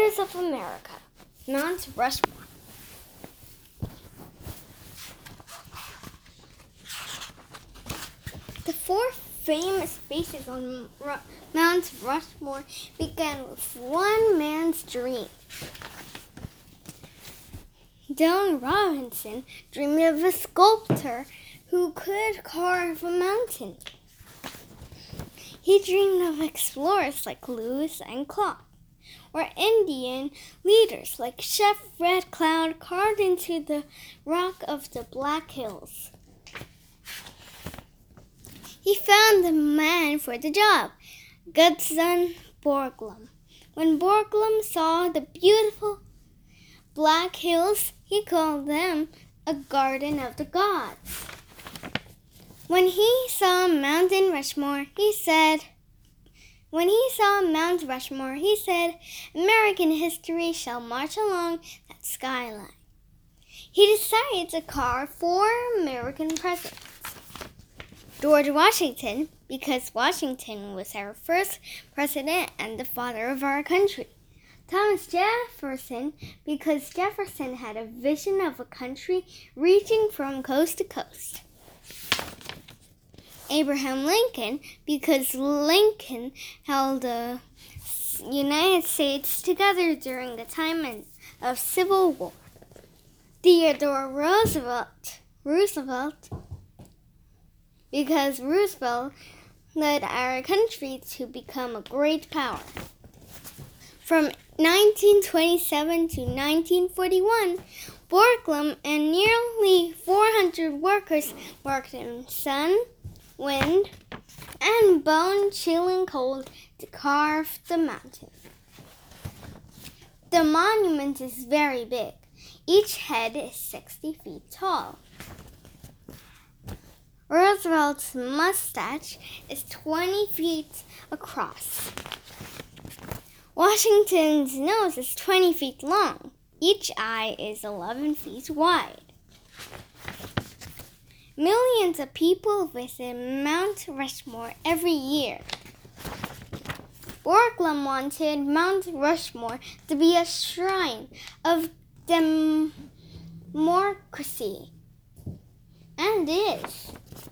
Wonders of America, Mount Rushmore. The four famous faces on Mount Rushmore began with one man's dream. Dylan Robinson dreamed of a sculptor who could carve a mountain. He dreamed of explorers like Lewis and Clark, or Indian leaders like Chef Red Cloud carved into the rock of the Black Hills. He found the man for the job, Gutzon Borglum. When Borglum saw the beautiful Black Hills, he called them a garden of the gods. When he saw Mount Rushmore, he said, American history shall march along that skyline. He decided to carve 4 American presidents. George Washington, because Washington was our first president and the father of our country. Thomas Jefferson, because Jefferson had a vision of a country reaching from coast to coast. Abraham Lincoln, because Lincoln held the United States together during the time of Civil War. Theodore Roosevelt, because Roosevelt led our country to become a great power. From 1927 to 1941, Borglum and nearly 400 workers worked in sun, wind, and bone-chilling cold to carve the mountain. The monument is very big. Each head is 60 feet tall. Roosevelt's mustache is 20 feet across. Washington's nose is 20 feet long. Each eye is 11 feet wide. Millions of people visit Mount Rushmore every year. Borglum wanted Mount Rushmore to be a shrine of democracy, and is.